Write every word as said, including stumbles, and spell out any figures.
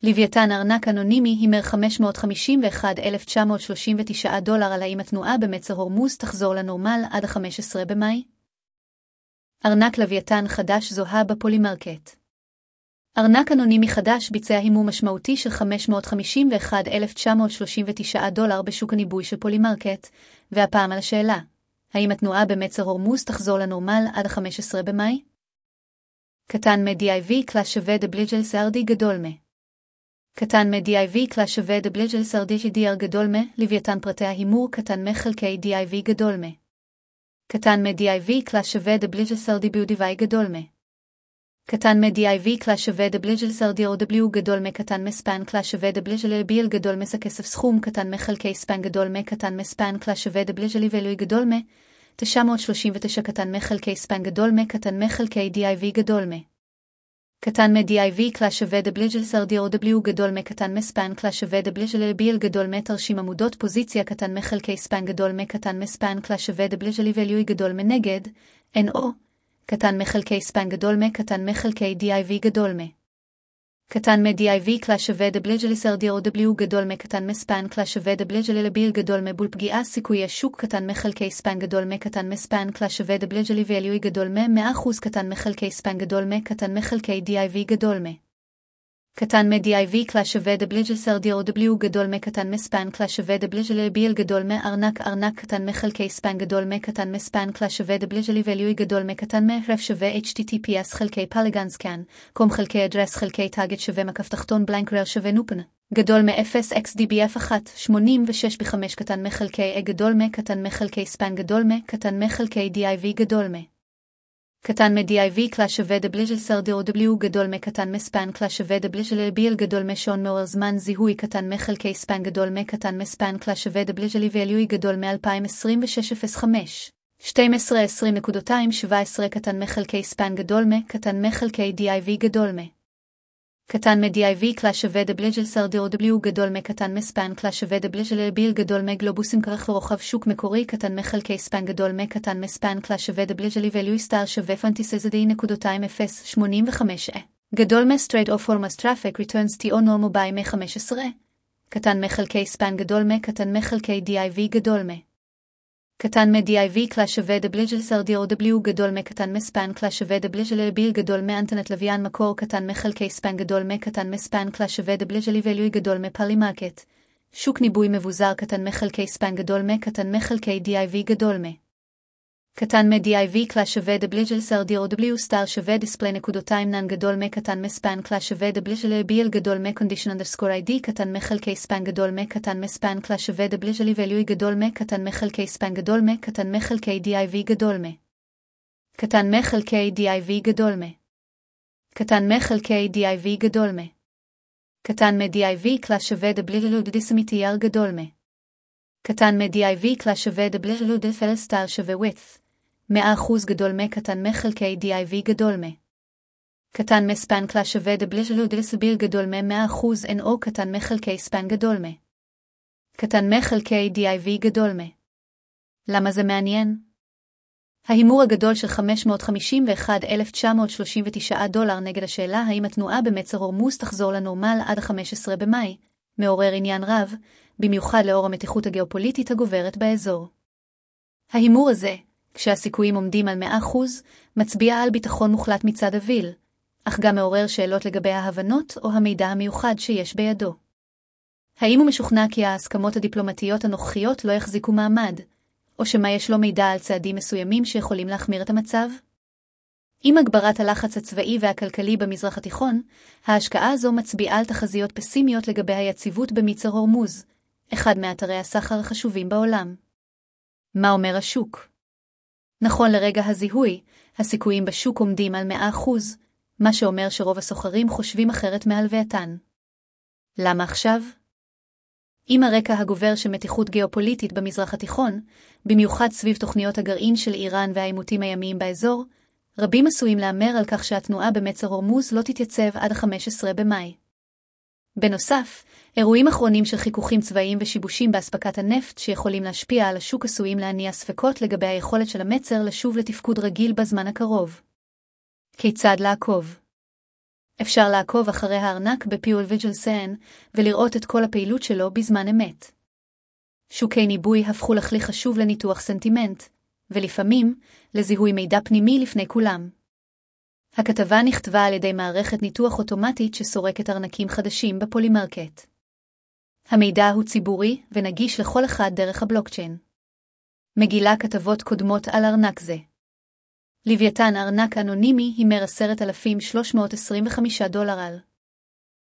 לוויתן ארנק אנונימי הימר חמש מאות חמישים ואחד אלף תשע מאות שלושים ותשע דולר על האם התנועה במצר הורמוז תחזור לנורמל עד ה-חמישה עשר במאי? ארנק לוויתן חדש זוהה בפולימרקט. ארנק אנונימי חדש ביצע הימור משמעותי של חמש מאות חמישים ואחד אלף תשע מאות שלושים ותשע דולר בשוק הניבוי של פולימרקט, והפעם על השאלה, האם התנועה במצר הורמוז תחזור לנורמל עד ה-חמישה עשר במאי? קטן מ-די איי וי קלאס שווה דבליג'ל סרדי גדול מ. קטן מ-די איי וי קלאס שווה דבליג'ל סרדי די אר גדול מ, לוויתן פרטי ההימור קטן מ-חלקי די איי וי גדול מ. קטן מ-די איי וי קלאס שווה דבליג'ל סרדי ביודיווי גדול מ. קטן מ-די איי וי קלאס שווה דבליג'ל סרדי או דבליו גדול מ קטן מספן קלאס שווה דבליג'ל ביל גדול מס הכסף סכום קטן מחלקי ספן גדול מ קטן מספן קלאס שווה דבליג'ל ואלוי גדול מ תשע מאות שלושים ותשע קטן מחלקי ספן גדול מ קטן מחלקי די איי וי גדול מ. קטן מ-די איי וי קלאס שווה דבליג'ל סרדי או דבליו גדול מ קטן מספן קלאס שווה דבליג'ל ביל גדול מ תרשים עמודות פוזיציה קטן מחלקי ספן גדול מ קטן מספן קלאס שווה דבליג'ל ואלוי גדול מנגד אן או קטן מחלקי ספן גדול מ קטן מחלקי די איי וי גדול מ. קטן מ-די איי וי קלאס שווה דבליג'ל סרדי או דבליו גדול מ קטן מספן קלאס שווה דבליג'ל לביל גדול מ בול פגיעה סיכוי השוק קטן מחלקי ספן גדול מ קטן מספן קלאס שווה דבליג'ל ואלוי גדול מ מאה אחוז קטן מחלקי ספן גדול מ קטן מחלקי די איי וי גדול מ. קטן מ-די איי וי קלאס שווה דבליג'ל סרדי או דבליו גדול מ קטן מספן קלאס שווה דבליג'ל לביל גדול מ ארנק ארנק קטן מחלקי ספן גדול מ קטן מספן קלאס שווה דבליג'ל ואלוי גדול מ קטן מ רף שווה אייץ' טי טי פי אס חלקי פלגנסקן קום חלקי אדרס חלקי טאגט שווה מקף תחתון בלנקרר שווה נופן גדול מ-אפס אקס די בי אף אחת שמונים ושש ב-חמש קטן מחלקי גדול מ קטן מחלקי ספן גדול מ קטן מחלקי די איי וי גדול מ. קטן מ-די איי וי קלאס שווה דבליג'ל סרדי או דבליו גדול מ קטן מספן קלאס שווה דבליג'ל ביל גדול מ שעון מעורר זמן זיהוי קטן מחלקי ספן גדול מ קטן מספן קלאס שווה דבליג'ל ואלוי גדול מ-אלפיים עשרים ושש אפס חמש שתים עשרה עשרים שבע עשרה קטן מחלקי ספן גדול מ קטן מחלקי די איי וי גדול מ. קטן מ-די איי וי קלאס שווה דבליג'ל סרדי או דבליו גדול מ קטן מספן קלאס שווה דבליג'ל ביל גדול מ גלובוסים כרך ורוחב שוק מקורי קטן מחלקי ספן גדול מ קטן מספן קלאס שווה דבליג'ל ואלוי סטאר שווה פנטיסזדי נקודותיים אפס שמונים וחמש גדול מ סטרייט או פורמס טראפיק ריטרנס טי או נורמו ביי מ חמש עשרה קטן מחלקי ספן גדול מ קטן מחלקי די איי וי גדול מ. קטן מ-די איי וי קלאס שווה דבליג'ל סרדי או דבליו גדול מ קטן מספן קלאס שווה דבליג'ל ביל גדול מ אנטנת לוויין מקור קטן מחלקי ספן גדול מ קטן מספן קלאס שווה דבליג'ל ואלוי גדול מ פולימרקט שוק ניבוי מבוזר קטן מחלקי ספן גדול מ קטן מחלקי די איי וי גדול מ. קטן מ-די איי וי קלאס שווה דבליג'ל סרדי או דבליו סטאר שווה דיספלי נקודותיים נן גדול מ קטן מספן קלאס שווה דבליג'ל ביל גדול מ קונדישן אנדרסקור איי די קטן מחלקי ספן גדול מ קטן מספן קלאס שווה דבליג'ל ואלוי גדול מ קטן מחלקי ספן גדול מ קטן מחלקי די איי וי גדול מ. קטן מחלקי די איי וי גדול מ. קטן מחלקי די איי וי גדול מ. קטן מ-די איי וי קלאס שווה דבליג'ל דיסמיטייר גדול מ. קטן מ-די איי וי קלאס שווה דבליג'ל דפל סטאר שווה ווית' מאה אחוז גדול מ קטן מחלקי די איי וי גדול מ. קטן מספן קלאס שווה דבליג'ל דיסביל גדול מ מאה אחוז אן או קטן מחלקי ספן גדול מ. קטן מחלקי די איי וי גדול מ. למה זה מעניין? ההימור הגדול של חמש מאות חמישים ואחד אלף תשע מאות שלושים ותשע דולר נגד השאלה האם התנועה במצר הורמוז תחזור לנורמל עד ה-חמישה עשר במאי, מעורר עניין רב, במיוחד לאור המתיחות הגיאופוליטית הגוברת באזור. ההימור הזה, כשהסיכויים עומדים על מאה אחוז, מצביע על ביטחון מוחלט מצד אביל, אך גם מעורר שאלות לגבי ההבנות או המידע המיוחד שיש בידו. האם הוא משוכנע כי ההסכמות הדיפלומטיות הנוכחיות לא יחזיקו מעמד, או שמה יש לו מידע על צעדים מסוימים שיכולים להחמיר את המצב? עם הגברת הלחץ הצבאי והכלכלי במזרח התיכון, ההשקעה הזו מצביעה על תחזיות פסימיות לגבי היציבות במצר הורמוז, אחד מאתרי הסחר החשובים בעולם. מה אומר השוק? נכון לרגע הזיהוי, הסיכויים בשוק עומדים על מאה אחוז, מה שאומר שרוב הסוחרים חושבים אחרת מהלווייתן. למה עכשיו? עם הרקע הגובר של מתיחות גיאופוליטית במזרח התיכון, במיוחד סביב תוכניות הגרעין של איראן והעימותים הימיים באזור, רבים עשויים לאמר על כך שהתנועה במצר הורמוז לא תתייצב עד ה-חמישה עשר במאי. בנוסף, אירועים אחרונים של חיכוכים צבאיים ושיבושים באספקת הנפט שיכולים להשפיע על השוק עשויים להניע ספקות לגבי היכולת של המצר לשוב לתפקוד רגיל בזמן הקרוב. כיצד לעקוב? אפשר לעקוב אחרי הארנק ב-PeerVigilScan ולראות את כל הפעילות שלו בזמן אמת. שוקי ניבוי הפכו לכלי חשוב לניתוח סנטימנט, ולפעמים לזיהוי מידע פנימי לפני כולם. הכתבה נכתבה על ידי מערכת ניתוח אוטומטית שסורקת ארנקים חדשים בפולימרקט. המידע הוא ציבורי ונגיש לכל אחד דרך הבלוקצ'יין. מגילה כתבות קודמות על ארנק זה. לוויתן ארנק אנונימי הימר עשרת אלפים שלוש מאות עשרים וחמישה דולר על